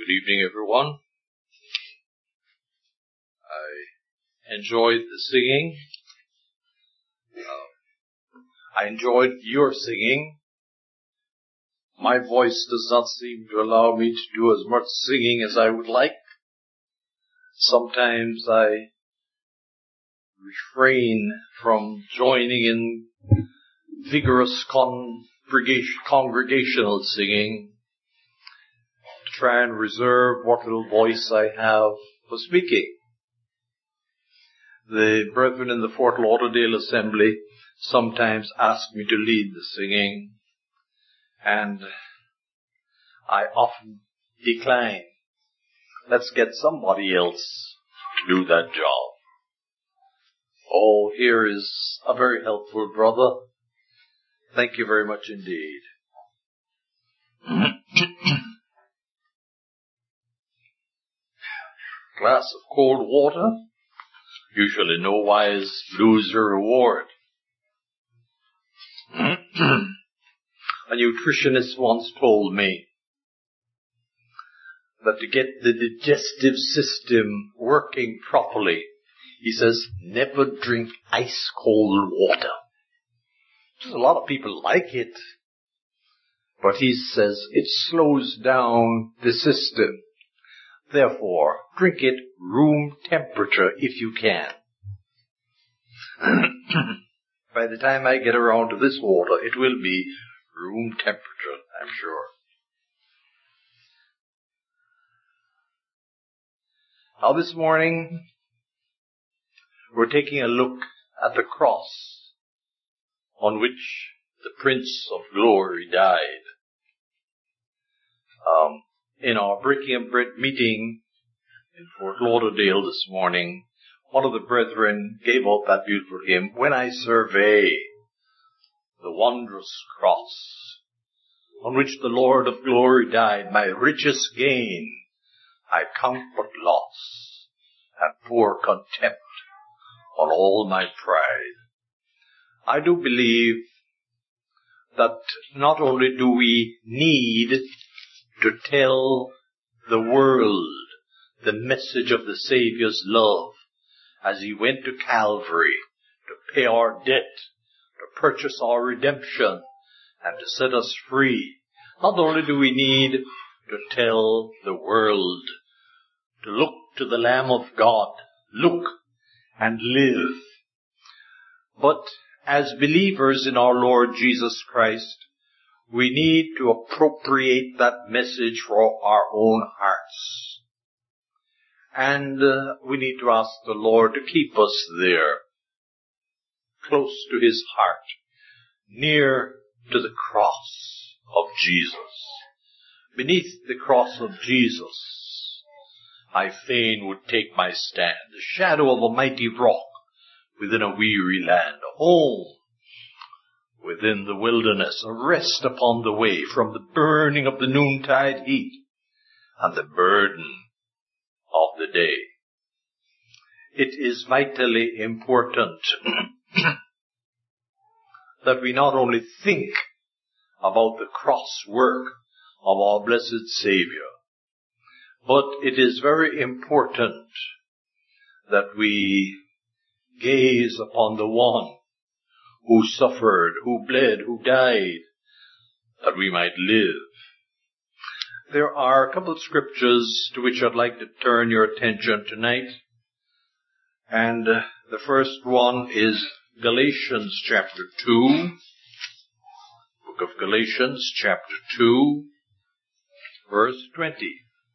Good evening, everyone. I enjoyed the singing. I enjoyed your singing. My voice does not seem to allow me to do as much singing as I would like. Sometimes I refrain from joining in vigorous congregational singing to try and reserve what little voice I have for speaking. The brethren in the Fort Lauderdale Assembly sometimes ask me to lead the singing, and I often decline. Let's get somebody else to do that job. Oh, here is a very helpful brother. Thank you very much indeed. Glass of cold water. Usually no wise loser reward. A nutritionist once told me that to get the digestive system working properly, he says, never drink ice cold water. A lot of people like it, but he says it slows down the system. Therefore, drink it room temperature if you can. By the time I get around to this water, it will be room temperature, I'm sure. Now this morning, we're taking a look at the cross on which the Prince of Glory died. In our Breaking of Bread meeting in Fort Lauderdale this morning, one of the brethren gave out that beautiful hymn, When I Survey the Wondrous Cross on which the Lord of Glory died, my richest gain I count but loss, and pour contempt on all my pride. I do believe that not only do we need to tell the world the message of the Savior's love as He went to Calvary to pay our debt, to purchase our redemption, and to set us free. Not only do we need to tell the world to look to the Lamb of God, look and live, but as believers in our Lord Jesus Christ, we need to appropriate that message for our own hearts. And we need to ask the Lord to keep us there, close to His heart, near to the cross of Jesus. Beneath the cross of Jesus, I fain would take my stand, the shadow of a mighty rock within a weary land, a home within the wilderness, a rest upon the way from the burning of the noontide heat and the burden of the day. It is vitally important that we not only think about the cross work of our blessed Savior, but it is very important that we gaze upon the one who suffered, who bled, who died, that we might live. There are a couple of scriptures to which I'd like to turn your attention tonight. And the first one is Galatians chapter 2. Book of Galatians chapter 2, verse 20.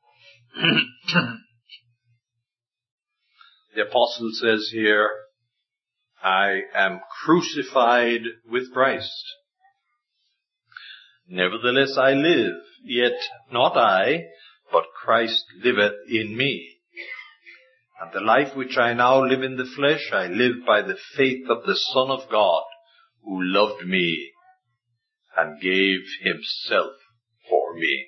The apostle says here, I am crucified with Christ. Nevertheless I live, yet not I, but Christ liveth in me. And the life which I now live in the flesh, I live by the faith of the Son of God, who loved me and gave Himself for me.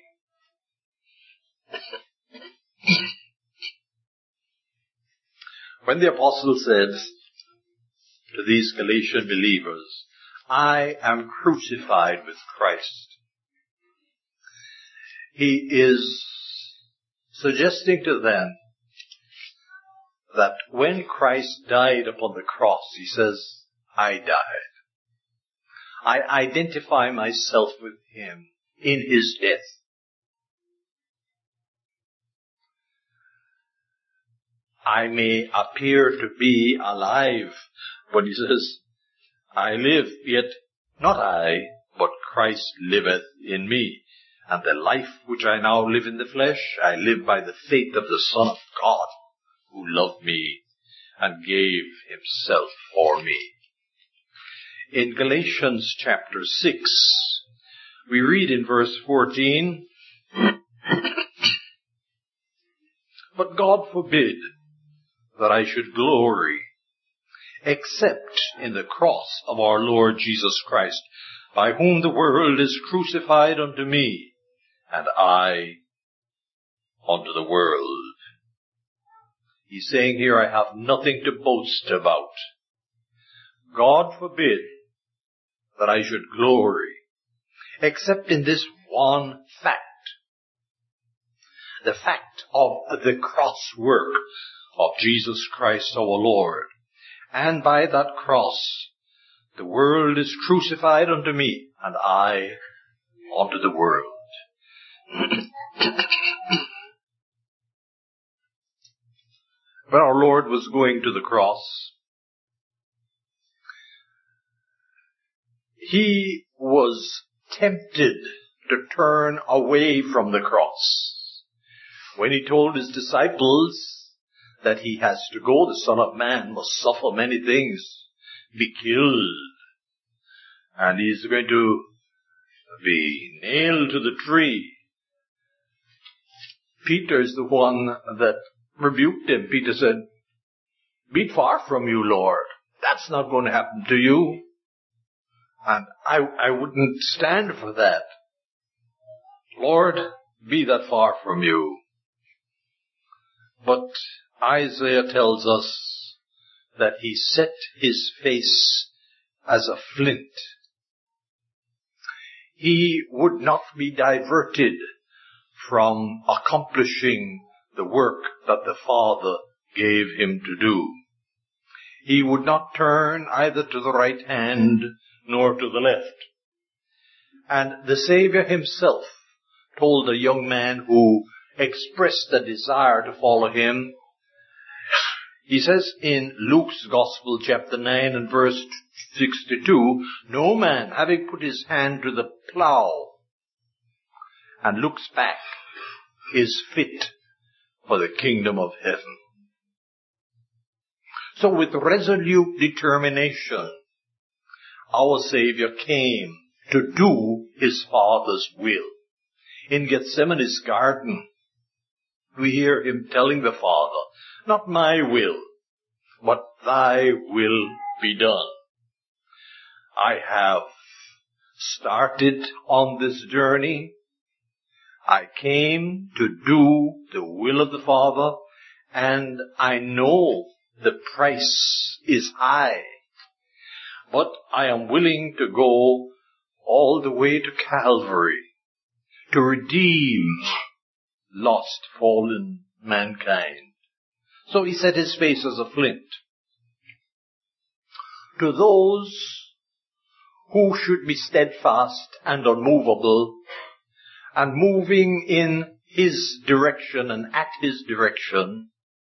When the apostle says to these Galatian believers, I am crucified with Christ, he is suggesting to them that when Christ died upon the cross, he says, I died. I identify myself with him in his death. I may appear to be alive, but he says, I live, yet not I, but Christ liveth in me. And the life which I now live in the flesh, I live by the faith of the Son of God, who loved me and gave himself for me. In Galatians chapter 6, we read in verse 14, But God forbid that I should glory, except in the cross of our Lord Jesus Christ, by whom the world is crucified unto me, and I unto the world. He's saying here, I have nothing to boast about. God forbid that I should glory, except in this one fact. The fact of the cross work of Jesus Christ our Lord. And by that cross, the world is crucified unto me, and I unto the world. When our Lord was going to the cross, he was tempted to turn away from the cross. When he told his disciples that he has to go, the Son of Man must suffer many things, be killed, and he's going to be nailed to the tree. Peter is the one that rebuked him. Peter said, Be it far from you, Lord. That's not going to happen to you. And I wouldn't stand for that. Lord, be that far from you. But Isaiah tells us that he set his face as a flint. He would not be diverted from accomplishing the work that the Father gave him to do. He would not turn either to the right hand nor to the left. And the Savior himself told a young man who expressed a desire to follow him, he says in Luke's Gospel, chapter 9 and verse 62, No man, having put his hand to the plow and looks back, is fit for the kingdom of heaven. So with resolute determination, our Savior came to do his Father's will. In Gethsemane's garden, we hear him telling the Father, Not my will, but thy will be done. I have started on this journey. I came to do the will of the Father, and I know the price is high. But I am willing to go all the way to Calvary to redeem lost, fallen mankind. So he set his face as a flint. To those who should be steadfast and unmovable and moving in his direction and at his direction,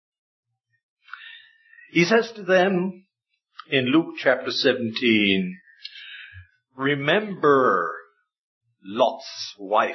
he says to them in Luke chapter 17, Remember Lot's wife.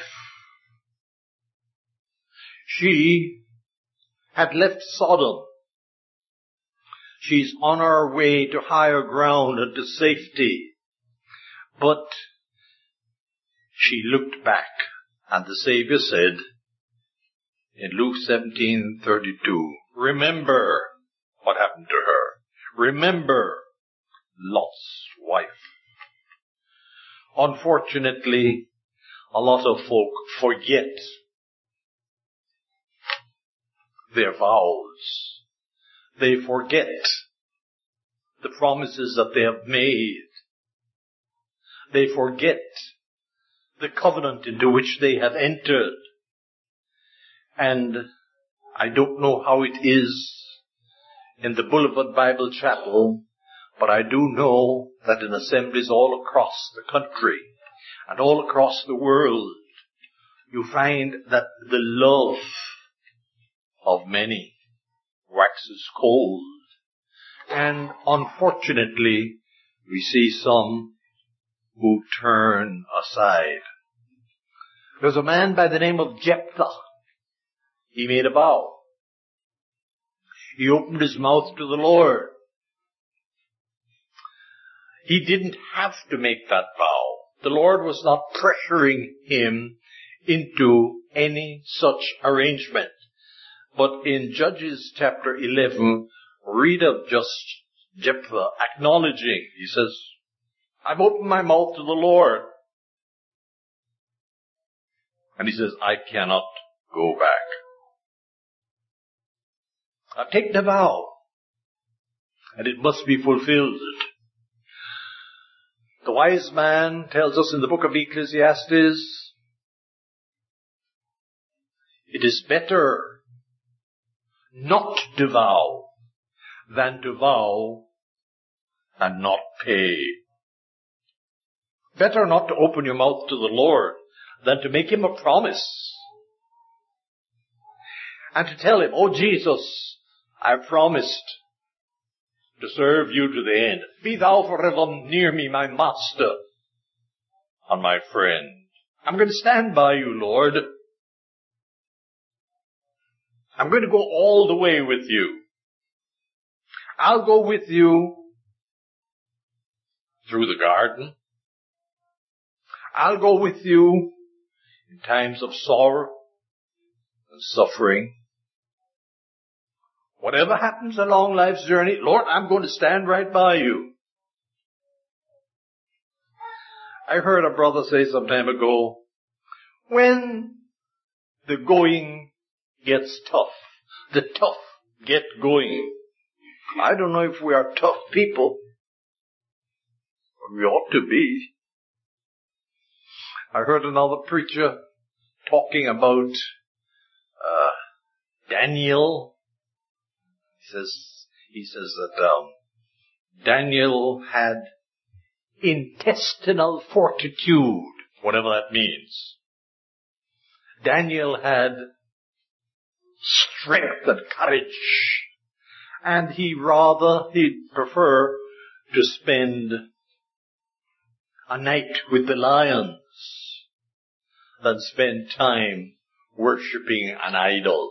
She had left Sodom. She's on her way to higher ground and to safety. But she looked back, and the Savior said in Luke 17:32, Remember what happened to her. Remember Lot's wife. Unfortunately, a lot of folk forget their vows. They forget the promises that they have made. They forget the covenant into which they have entered. And I don't know how it is in the Boulevard Bible Chapel, but I do know that in assemblies all across the country and all across the world, you find that the love of many waxes cold. And unfortunately, we see some who turn aside. There's a man by the name of Jephthah. He made a vow. He opened his mouth to the Lord. He didn't have to make that vow. The Lord was not pressuring him into any such arrangement. But in Judges chapter 11, read of just Jephthah acknowledging. He says, I've opened my mouth to the Lord. And he says, I cannot go back. I've taken a vow, and it must be fulfilled. The wise man tells us in the book of Ecclesiastes, it is better not to vow than to vow and not pay. Better not to open your mouth to the Lord than to make him a promise. And to tell him, oh Jesus, I promised to serve you to the end. Be thou forever near me, my master and my friend. I'm going to stand by you, Lord. I'm going to go all the way with you. I'll go with you through the garden. I'll go with you in times of sorrow and suffering. Whatever happens along life's journey, Lord, I'm going to stand right by you. I heard a brother say some time ago, when the going gets tough, the tough get going. I don't know if we are tough people, but we ought to be. I heard another preacher talking about Daniel. He says that Daniel had intestinal fortitude, whatever that means. Daniel had strength and courage, and he'd prefer to spend a night with the lions than spend time worshipping an idol.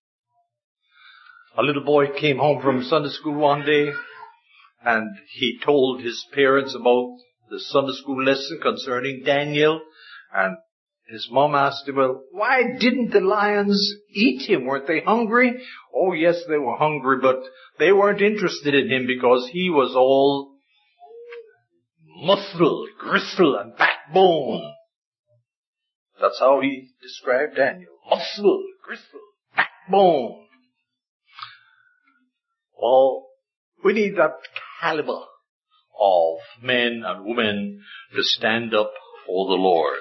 A little boy came home from Sunday school one day, and he told his parents about the Sunday school lesson concerning Daniel, and his mom asked him, well, why didn't the lions eat him? Weren't they hungry? Oh yes, they were hungry, but they weren't interested in him because he was all muscle, gristle, and backbone. That's how he described Daniel. Muscle, gristle, backbone. Well, we need that caliber of men and women to stand up for the Lord.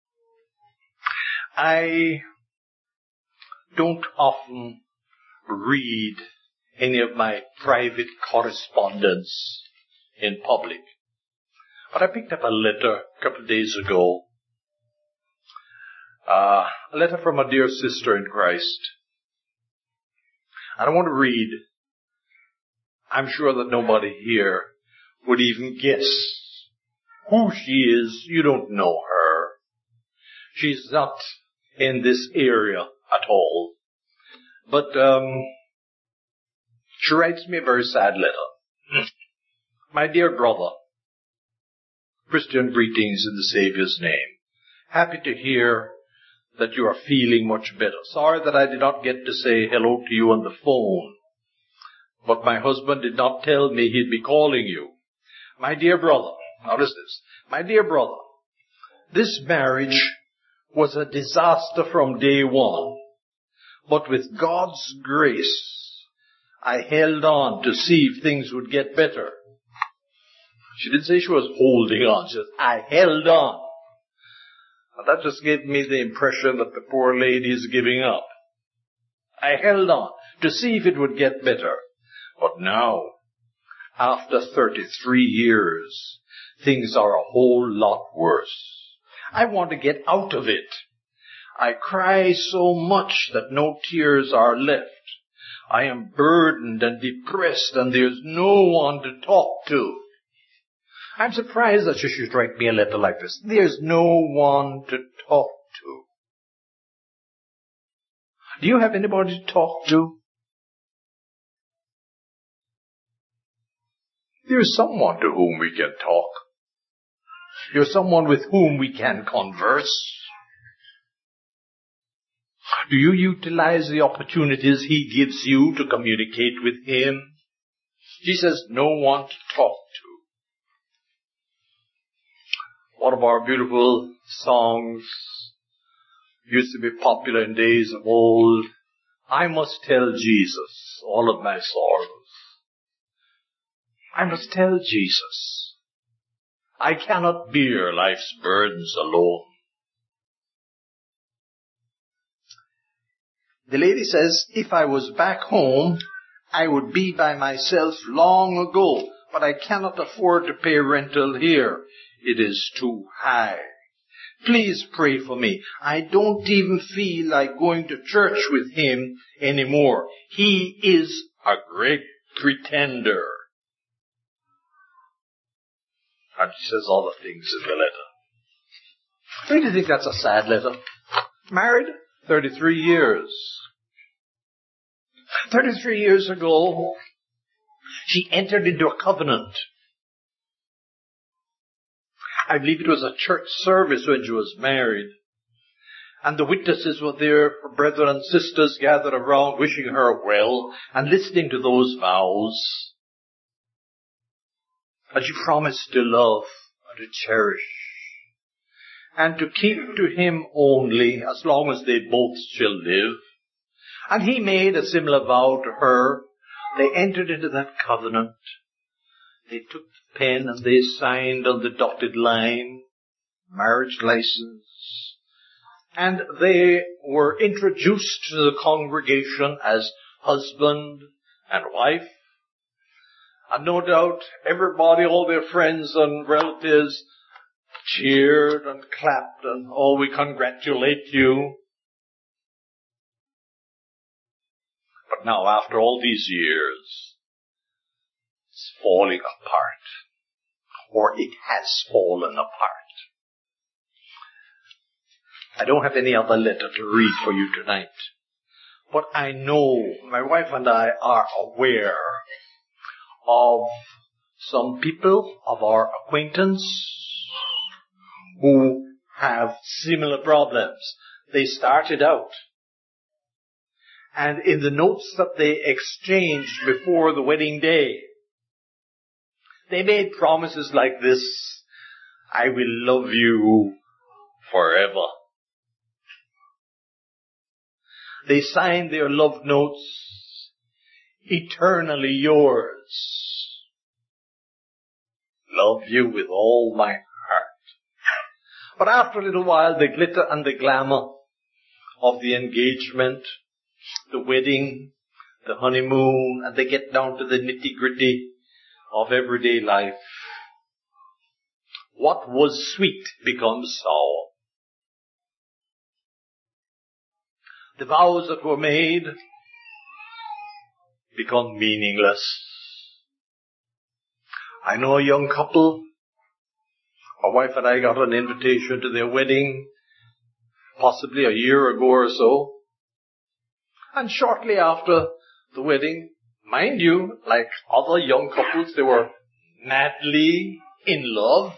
I don't often read any of my private correspondence in public, but I picked up a letter a couple of days ago, a letter from a dear sister in Christ. And I want to read. I'm sure that nobody here would even guess who she is. You don't know her. She's not in this area at all. But she writes me a very sad letter. My dear brother, Christian greetings in the Saviour's name. Happy to hear that you are feeling much better. Sorry that I did not get to say hello to you on the phone. But my husband did not tell me he'd be calling you. My dear brother, notice this. My dear brother, this marriage was a disaster from day one. But with God's grace, I held on to see if things would get better. She didn't say she was holding on. She said, I held on. And that just gave me the impression that the poor lady is giving up. I held on to see if it would get better. But now, after 33 years, things are a whole lot worse. I want to get out of it. I cry so much that no tears are left. I am burdened and depressed, and there's no one to talk to. I'm surprised that you should write me a letter like this. There's no one to talk to. Do you have anybody to talk to? There's someone to whom we can talk. There's someone with whom we can converse. Do you utilize the opportunities He gives you to communicate with Him? Jesus says, no one to talk to. One of our beautiful songs used to be popular in days of old. I must tell Jesus all of my sorrows. I must tell Jesus. I cannot bear life's burdens alone. The lady says, if I was back home, I would be by myself long ago, but I cannot afford to pay rental here. It is too high. Please pray for me. I don't even feel like going to church with him anymore. He is a great pretender. And she says all the things in the letter. Don't you think that's a sad letter? Married 33 years. 33 years ago, she entered into a covenant. I believe it was a church service when she was married. And the witnesses were there, her brethren and sisters gathered around, wishing her well and listening to those vows. And she promised to love and to cherish and to keep to him only as long as they both shall live. And he made a similar vow to her. They entered into that covenant. They took the pen and they signed on the dotted line, marriage license. And they were introduced to the congregation as husband and wife. And no doubt everybody, all their friends and relatives, cheered and clapped and, oh, we congratulate you. But now, after all these years, it's falling apart. Or it has fallen apart. I don't have any other letter to read for you tonight. But I know, my wife and I are aware of some people of our acquaintance who have similar problems. They started out, and in the notes that they exchanged before the wedding day, they made promises like this: I will love you forever. They signed their love notes, eternally yours. Love you with all my heart. But after a little while, the glitter and the glamour of the engagement, the wedding, the honeymoon, and they get down to the nitty-gritty of everyday life. What was sweet becomes sour. The vows that were made become meaningless. I know a young couple. My wife and I got an invitation to their wedding possibly a year ago or so. And shortly after the wedding, mind you, like other young couples, they were madly in love.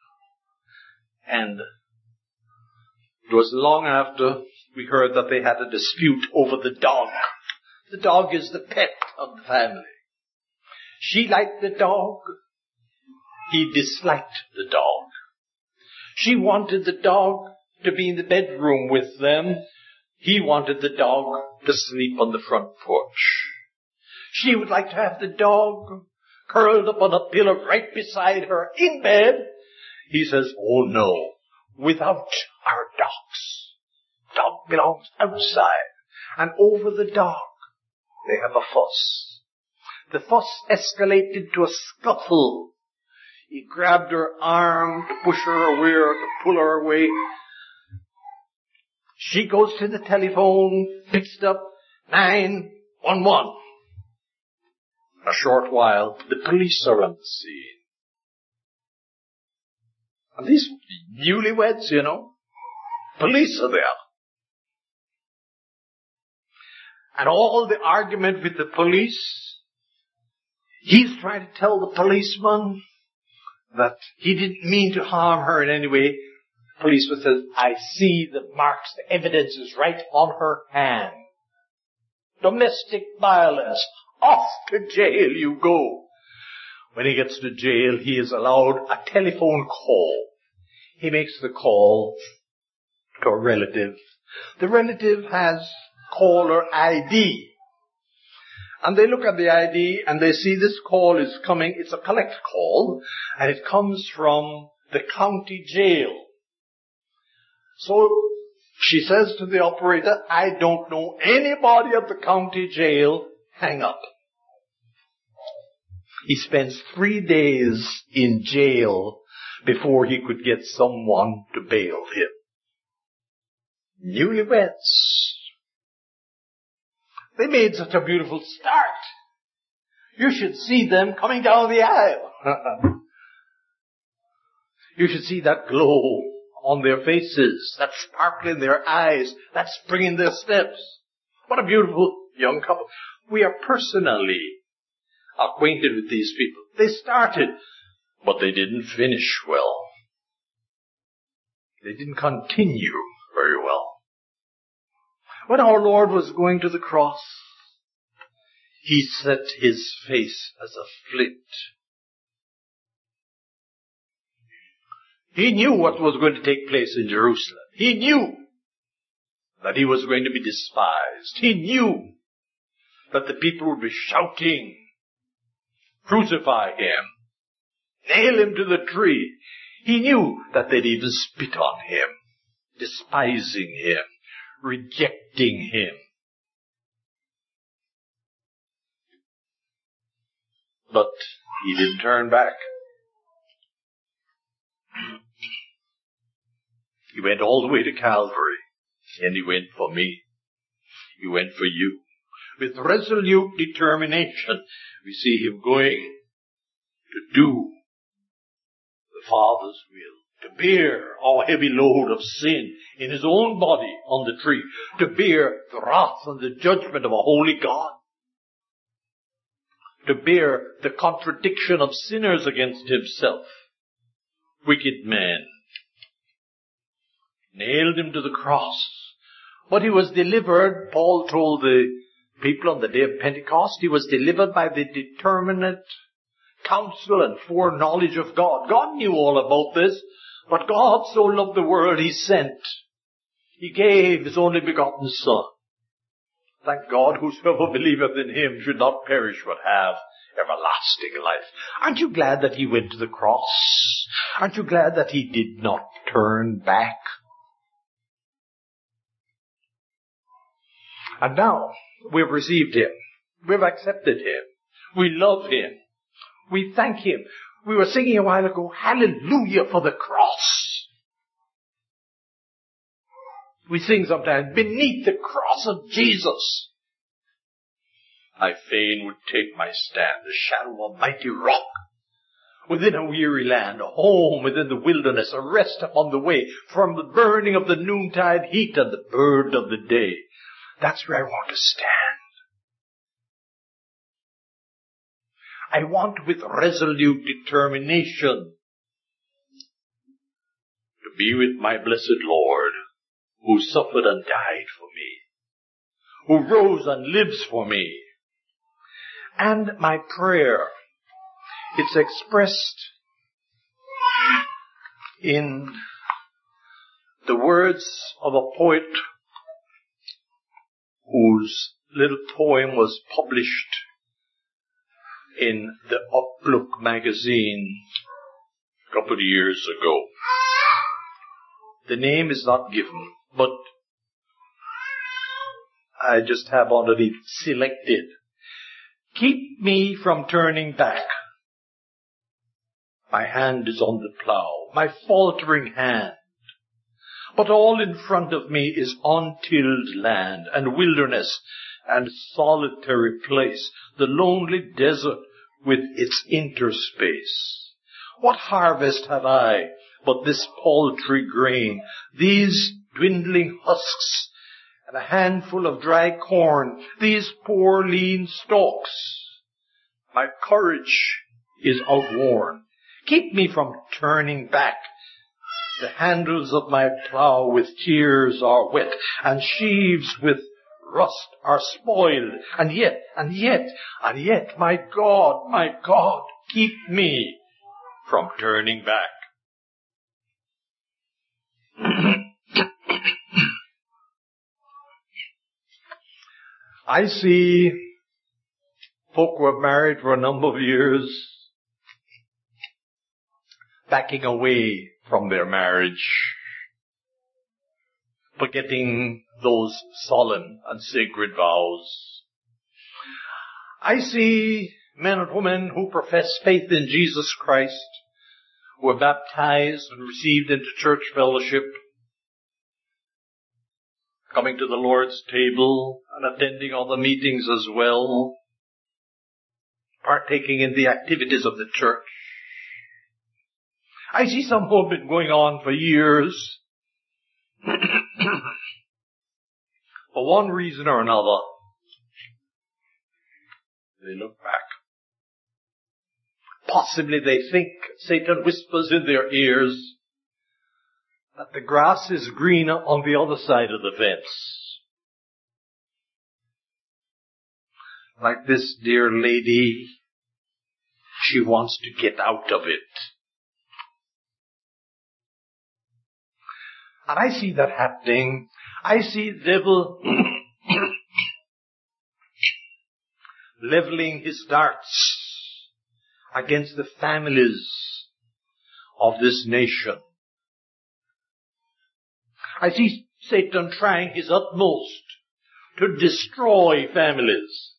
And it was long after we heard that they had a dispute over the dog. The dog is the pet of the family. She liked the dog. He disliked the dog. She wanted the dog to be in the bedroom with them. He wanted the dog to sleep on the front porch. She would like to have the dog curled up on a pillow right beside her in bed. He says, oh no, without our dogs. Dog belongs outside. And over the dog, they have a fuss. The fuss escalated to a scuffle. He grabbed her arm to push her away or to pull her away. She goes to the telephone, picks it up, 911. In a short while, the police are on the scene. And these newlyweds, police are there. And all the argument with the police, he's trying to tell the policeman that he didn't mean to harm her in any way. The policeman says, I see the marks, the evidence is right on her hand. Domestic violence. Off to jail you go. When he gets to jail, he is allowed a telephone call. He makes the call to a relative. The relative has caller ID. And they look at the ID and they see this call is coming. It's a collect call. And it comes from the county jail. So she says to the operator, I don't know anybody at the county jail. Hang up. He spends 3 days in jail before he could get someone to bail him. Newlyweds. They made such a beautiful start. You should see them coming down the aisle. You should see that glow on their faces, that sparkle in their eyes, that spring in their steps. What a beautiful young couple. We are personally acquainted with these people. They started, but they didn't finish well. They didn't continue very well. When our Lord was going to the cross, he set his face as a flint. He knew what was going to take place in Jerusalem. He knew that he was going to be despised. He knew that the people would be shouting, crucify him, nail him to the tree. He knew that they'd even spit on him, despising him, rejecting him. But he didn't turn back. He went all the way to Calvary, and he went for me. He went for you. With resolute determination, we see him going to do the Father's will, to bear our heavy load of sin in his own body on the tree, to bear the wrath and the judgment of a holy God, to bear the contradiction of sinners against himself, wicked men. Nailed him to the cross. But he was delivered, Paul told the people on the day of Pentecost, he was delivered by the determinate counsel and foreknowledge of God. God knew all about this, but God so loved the world he sent. He gave his only begotten Son. Thank God, whosoever believeth in him should not perish but have everlasting life. Aren't you glad that he went to the cross? Aren't you glad that he did not turn back? And now, we've received him. We've accepted him. We love him. We thank him. We were singing a while ago, hallelujah for the cross. We sing sometimes, beneath the cross of Jesus, I fain would take my stand, the shadow of a mighty rock, within a weary land, a home within the wilderness, a rest upon the way, from the burning of the noontide heat and the burden of the day. That's where I want to stand. I want with resolute determination to be with my blessed Lord, who suffered and died for me, who rose and lives for me. And my prayer, it's expressed in the words of a poet whose little poem was published in the Outlook magazine a couple of years ago. The name is not given, but I just have underneath selected. Keep me from turning back. My hand is on the plow, my faltering hand. But all in front of me is untilled land and wilderness and solitary place, the lonely desert with its interspace. What harvest have I but this paltry grain, these dwindling husks, and a handful of dry corn, these poor lean stalks? My courage is outworn. Keep me from turning back. The handles of my plow with tears are wet, and sheaves with rust are spoiled. And yet, my God, keep me from turning back. I see folk who have married for a number of years backing away from their marriage, forgetting those solemn and sacred vows. I see men and women who profess faith in Jesus Christ, who are baptized and received into church fellowship, coming to the Lord's table and attending other meetings as well, partaking in the activities of the church. I see some who have been going on for years. For one reason or another, they look back. Possibly they think, Satan whispers in their ears, that the grass is greener on the other side of the fence. Like this dear lady, she wants to get out of it. And I see that happening. I see the devil leveling his darts against the families of this nation. I see Satan trying his utmost to destroy families.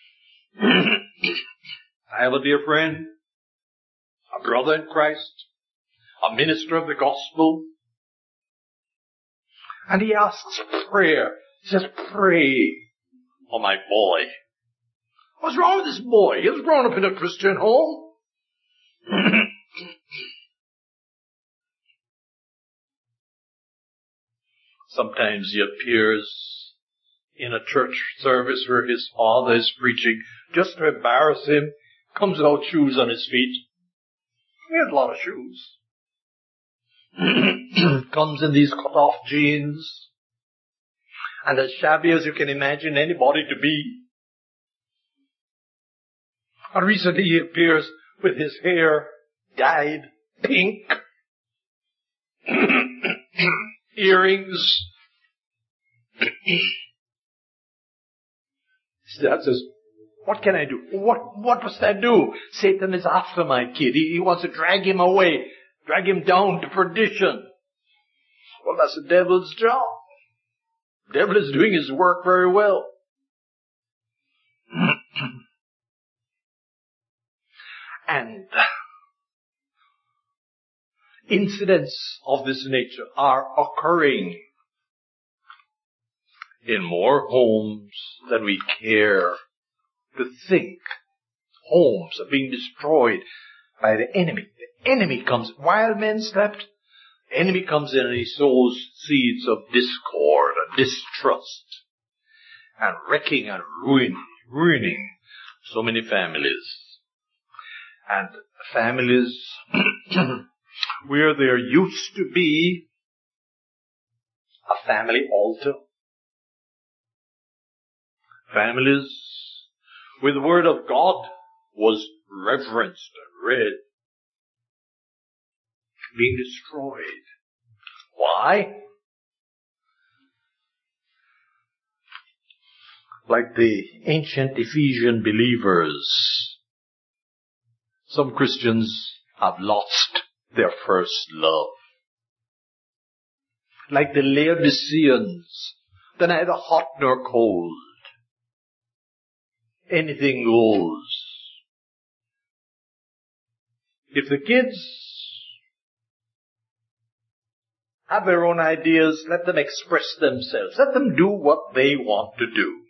I have a dear friend, a brother in Christ, a minister of the gospel, and he asks prayer. He says, pray for my boy. What's wrong with this boy? He was grown up in a Christian home. Sometimes he appears in a church service where his father is preaching. Just to embarrass him, comes without shoes on his feet. He has a lot of shoes. Comes in these cut-off jeans, and as shabby as you can imagine anybody to be. And recently he appears with his hair dyed pink, earrings. His dad says, what can I do? What must I do? Satan is after my kid. He wants to drag him away. Drag him down to perdition. Well, that's the devil's job. The devil is doing his work very well. And incidents of this nature are occurring in more homes than we care to think. Homes are being destroyed by the enemy. The enemy comes, while men slept, the enemy comes in and he sows seeds of discord and distrust and wrecking and ruining so many families. And families where there used to be a family altar. Families where the Word of God was reverenced and read, being destroyed. Why? Like the ancient Ephesian believers, some Christians have lost their first love. Like the Laodiceans, They're neither hot nor cold. Anything goes. If the kids have their own ideas, let them express themselves. Let them do what they want to do.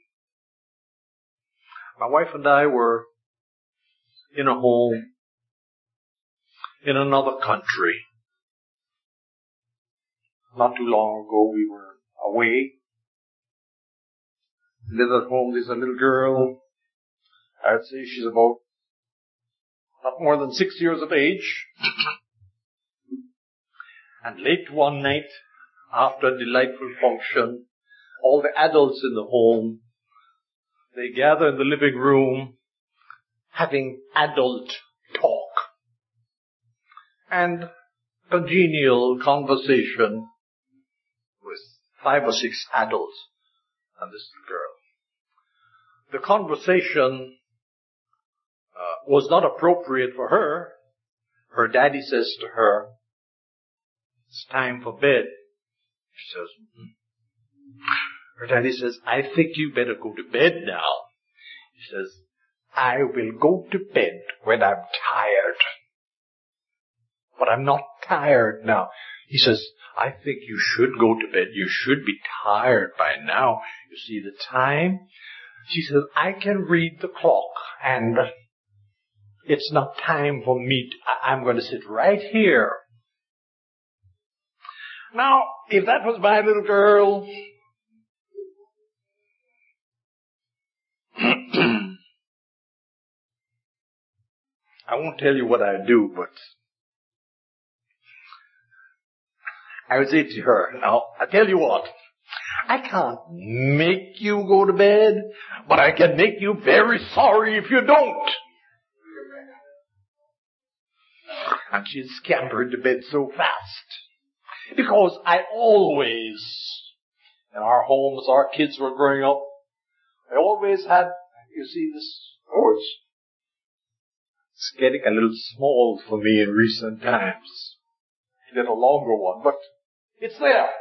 My wife and I were in a home in another country. Not too long ago, we were away. Lived at home. There's a little girl. I'd say she's about not more than 6 years of age. And late one night, after a delightful function, all the adults in the home, they gather in the living room, having adult talk and congenial conversation with 5 or 6 adults and this girl. The conversation was not appropriate for her. Her daddy says to her, "It's time for bed." She says, Her daddy says, "I think you better go to bed now." She says, "I will go to bed when I'm tired. But I'm not tired now." He says, "I think you should go to bed. You should be tired by now. You see the time?" She says, "I can read the clock and it's not time for me. I'm going to sit right here." Now, if that was my little girl, I won't tell you what I'd do, but I would say to her, "Now, I tell you what, I can't make you go to bed, but I can make you very sorry if you don't." And she scampered to bed so fast. Because I always, in our homes, our kids were growing up, I always had, you see this horse? It's getting a little small for me in recent times. A little longer one, but it's there.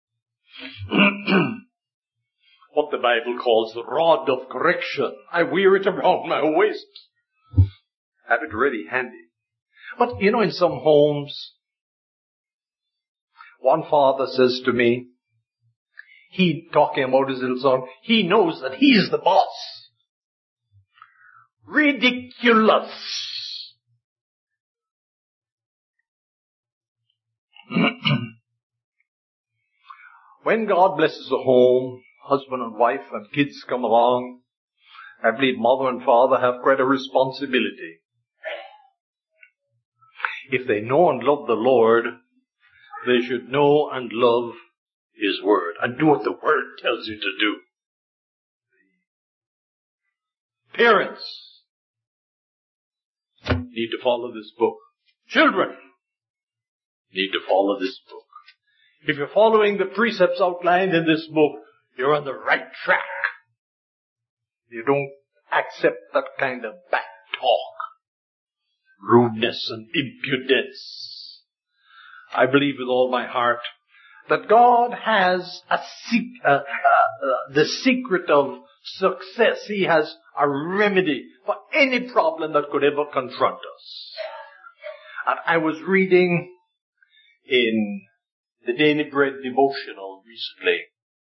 What the Bible calls the rod of correction. I wear it around my waist. Have it ready handy. But you know, in some homes, one father says to me, he talking about his little son, he knows that he's the boss. Ridiculous. When God blesses a home, husband and wife and kids come along, I believe mother and father have quite a responsibility. If they know and love the Lord, they should know and love His Word and do what the Word tells you to do. Parents need to follow this book. Children need to follow this book. If you're following the precepts outlined in this book, you're on the right track. You don't accept that kind of back talk, rudeness and impudence. I believe with all my heart that God has the secret of success. He has a remedy for any problem that could ever confront us. And I was reading in the Daily Bread devotional recently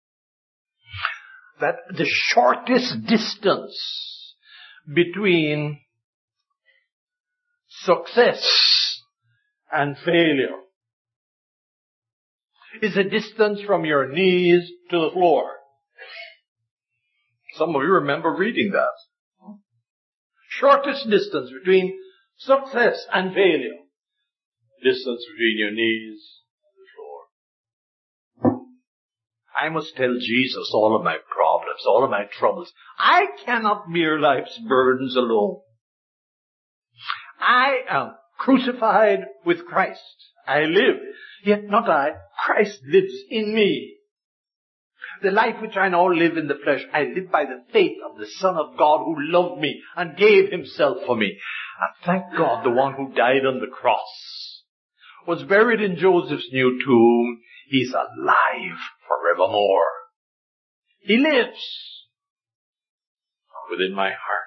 that the shortest distance between success and failure is a distance from your knees to the floor. Some of you remember reading that. Shortest distance between success and failure. Distance between your knees and the floor. I must tell Jesus all of my problems, all of my troubles. I cannot bear life's burdens alone. I am crucified with Christ. I live, yet not I. Christ lives in me. The life which I now live in the flesh, I live by the faith of the Son of God who loved me and gave Himself for me. And thank God, the one who died on the cross was buried in Joseph's new tomb. He's alive forevermore. He lives within my heart.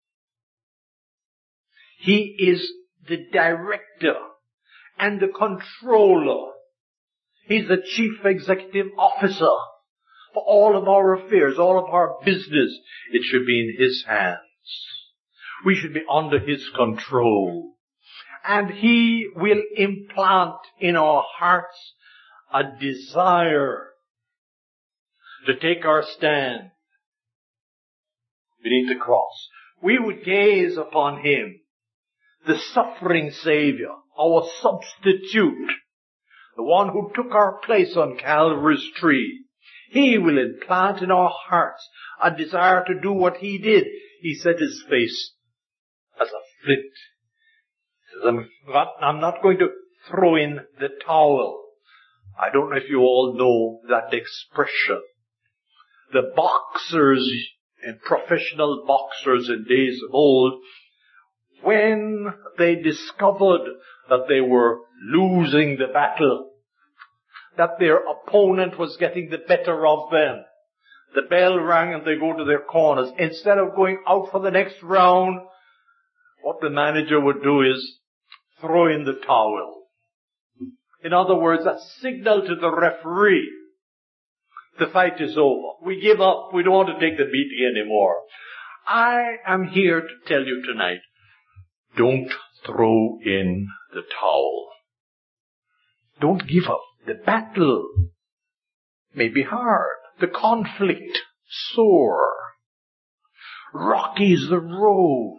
He is the director and the controller. He's the chief executive officer for all of our affairs, all of our business. It should be in His hands. We should be under His control. And He will implant in our hearts a desire to take our stand beneath the cross. We would gaze upon Him, the suffering Savior, our substitute, the one who took our place on Calvary's tree. He will implant in our hearts a desire to do what He did. He set His face as a flint. He says, I'm not going to throw in the towel. I don't know if you all know that expression. The boxers and professional boxers in days of old, when they discovered that they were losing the battle, that their opponent was getting the better of them, the bell rang and they go to their corners. Instead of going out for the next round, what the manager would do is throw in the towel. In other words, a signal to the referee. The fight is over. We give up. We don't want to take the beating anymore. I am here to tell you tonight, don't throw in the towel. Don't give up. The battle may be hard. The conflict sore. Rocky is the road.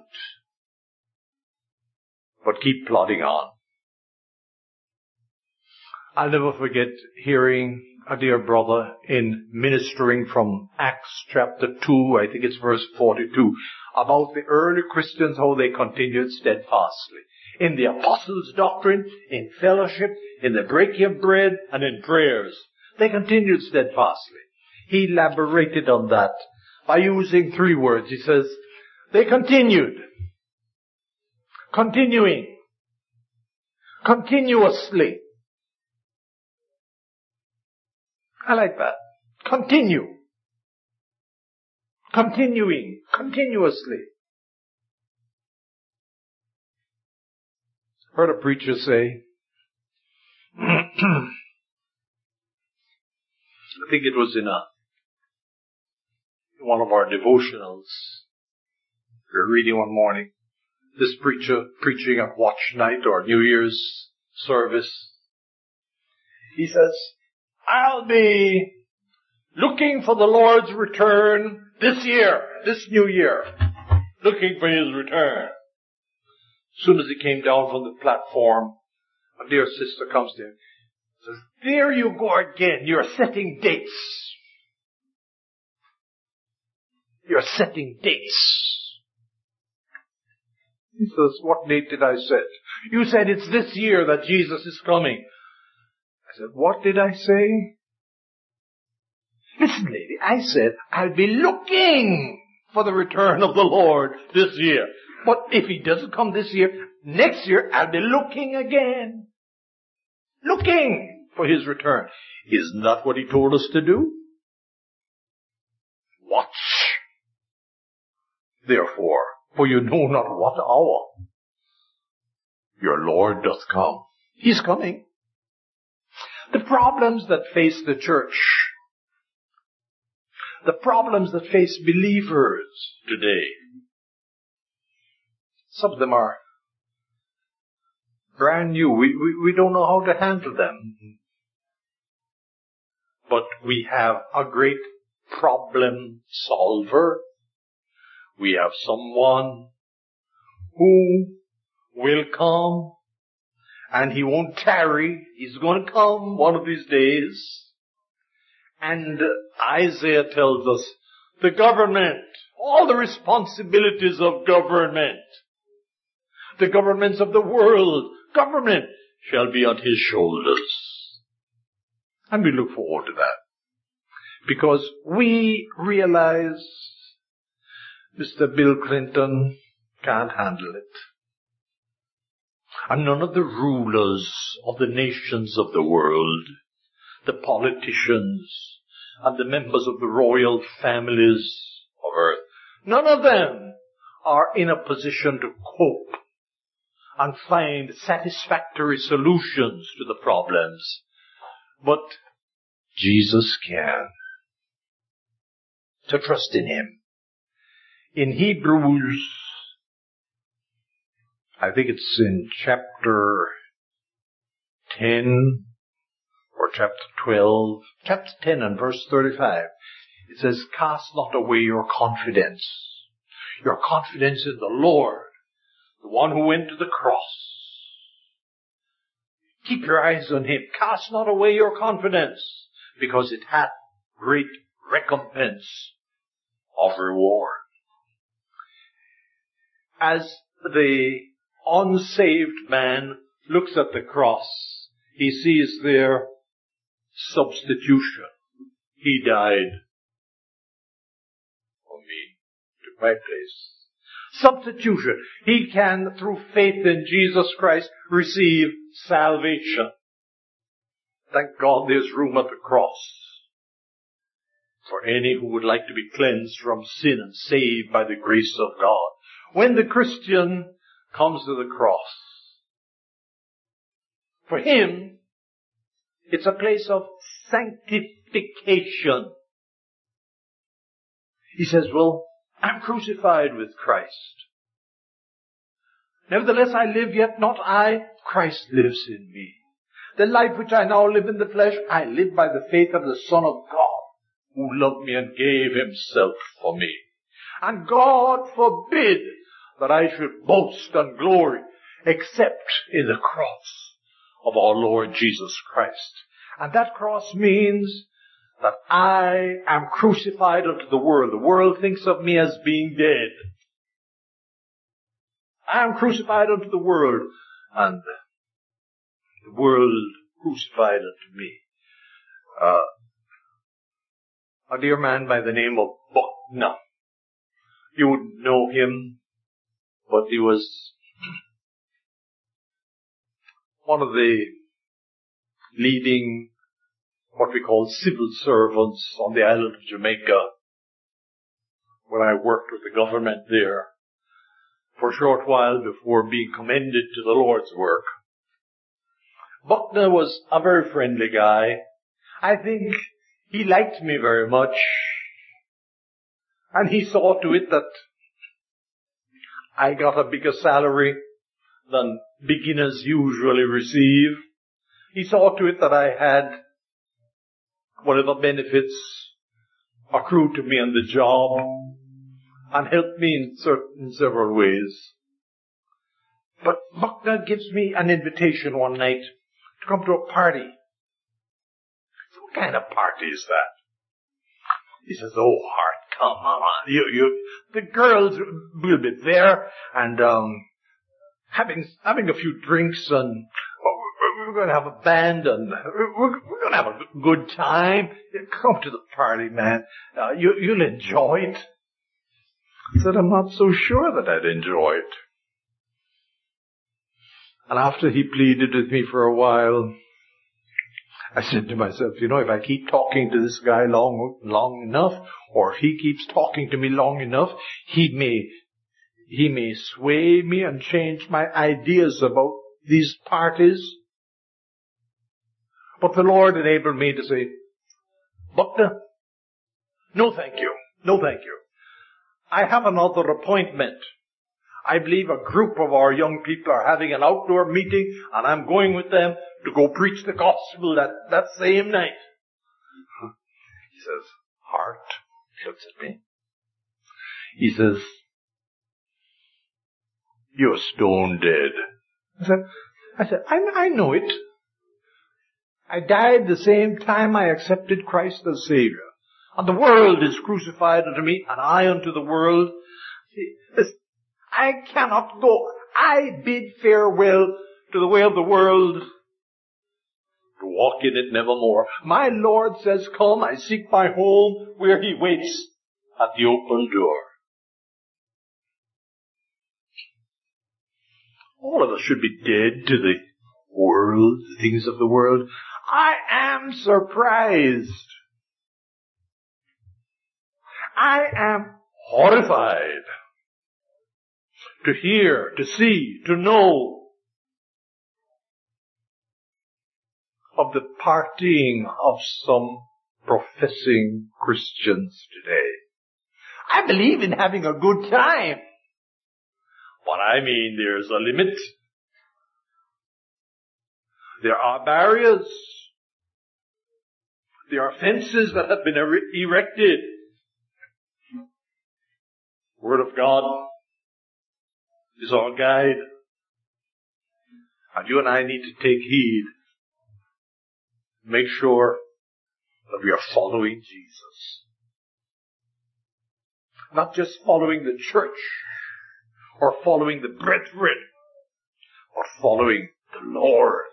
But keep plodding on. I'll never forget hearing a dear brother in ministering from Acts chapter 2, I think it's verse 42, about the early Christians, how they continued steadfastly in the apostles' doctrine, in fellowship, in the breaking of bread, and in prayers. They continued steadfastly. He elaborated on that by using 3 words. He says, they continued, continuing, continuously. I like that. Continue. Continuing. Continuously. Heard a preacher say, I think it was in one of our devotionals, we were reading one morning, this preacher preaching at watch night or New Year's service. He says, I'll be looking for the Lord's return this year, this new year. Looking for His return. As soon as he came down from the platform, a dear sister comes to him and says, there you go again. You're setting dates. You're setting dates. He says, what date did I set? You said it's this year that Jesus is coming. I said, what did I say? Listen, lady, I said, I'll be looking for the return of the Lord this year. But if He doesn't come this year, next year I'll be looking again. Looking for His return. Isn't that what He told us to do? Watch. Therefore, for you know not what hour your Lord doth come. He's coming. The problems that face the church, the problems that face believers today, some of them are brand new. We don't know how to handle them. But we have a great problem solver. We have someone who will come, and He won't tarry. He's going to come one of these days. And Isaiah tells us the government, all the responsibilities of government, the governments of the world, government shall be on His shoulders. And we look forward to that. Because we realize Mr. Bill Clinton can't handle it. And none of the rulers of the nations of the world, the politicians, and the members of the royal families of earth. None of them are in a position to cope and find satisfactory solutions to the problems. But Jesus can. To trust in Him. In Hebrews, I think it's in chapter 10 or chapter 12, chapter 10 and verse 35, it says, cast not away your confidence in the Lord, the one who went to the cross. Keep your eyes on Him. Cast not away your confidence, because it hath great recompense of reward. As the unsaved man looks at the cross, he sees there substitution. He died for me, took my place. Substitution. He can, through faith in Jesus Christ, receive salvation. Thank God there's room at the cross for any who would like to be cleansed from sin and saved by the grace of God. When the Christian comes to the cross, for him, it's a place of sanctification. He says, well, I'm crucified with Christ. Nevertheless, I live, yet not I. Christ lives in me. The life which I now live in the flesh, I live by the faith of the Son of God, who loved me and gave Himself for me. And God forbid that I should boast and glory except in the cross of our Lord Jesus Christ. And that cross means that I am crucified unto the world. The world thinks of me as being dead. I am crucified unto the world, and the world crucified unto me. A dear man by the name of Buckner. You wouldn't know him, but he was one of the leading, what we call civil servants on the island of Jamaica when I worked with the government there for a short while before being commended to the Lord's work. Buckner was a very friendly guy. I think he liked me very much. And he saw to it that I got a bigger salary than beginners usually receive. He saw to it that I had whatever benefits accrued to me on the job, and helped me in several ways. But Buckner gives me an invitation one night to come to a party. What kind of party is that? He says, oh, Hart, come on. The girls will be there, and having a few drinks, and we're going to have a band, and we're going to have a good time. Come to the party, man. You'll enjoy it. I said, I'm not so sure that I'd enjoy it. And after he pleaded with me for a while, I said to myself, if I keep talking to this guy long enough, or if he keeps talking to me long enough, he may sway me and change my ideas about these parties. But the Lord enabled me to say, Buckner, no thank you. No thank you. I have another appointment. I believe a group of our young people are having an outdoor meeting, and I'm going with them to go preach the gospel that same night. He says, Hart, he looks at me. He says, you're stone dead. I said, I know it. I died the same time I accepted Christ as Savior. And the world is crucified unto me, and I unto the world. See, I cannot go. I bid farewell to the way of the world, to walk in it nevermore. My Lord says, come, I seek my home, where He waits at the open door. All of us should be dead to the world, the things of the world. I am surprised I am horrified to hear, to see, to know of the partying of some professing Christians today. I believe in having a good time. But I mean, there's a limit. There are barriers. There are fences that have been erected. Word of God is our guide. And you and I need to take heed. Make sure that we are following Jesus. Not just following the church or following the brethren, but following the Lord.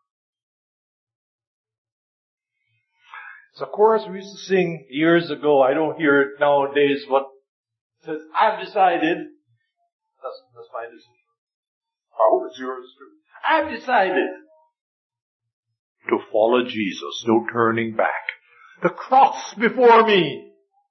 It's a chorus we used to sing years ago. I don't hear it nowadays, but it says, I've decided. That's my decision. How is yours too? I've decided to follow Jesus. No turning back. The cross before me.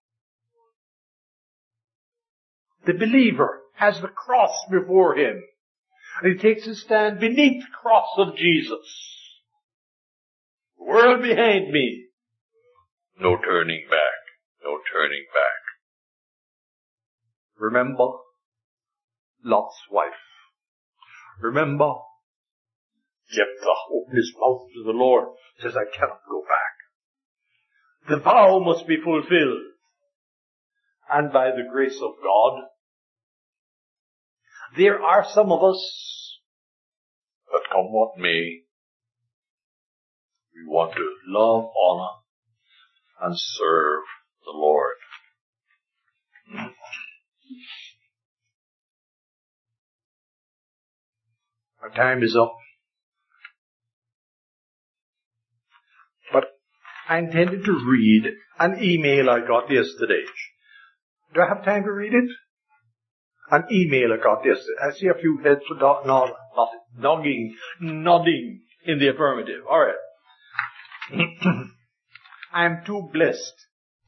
The believer has the cross before him. And he takes his stand beneath the cross of Jesus. The world behind me. No turning back. No turning back. Remember Lot's wife. Remember Jephthah opened his mouth to the Lord. Says, I cannot go back. The vow must be fulfilled. And by the grace of God, there are some of us that come what may. We want to love, honor, and serve the Lord. Our time is up. But I intended to read an email I got yesterday. Do I have time to read it? An email I got yesterday. I see a few heads nodding in the affirmative. All right. I am too blessed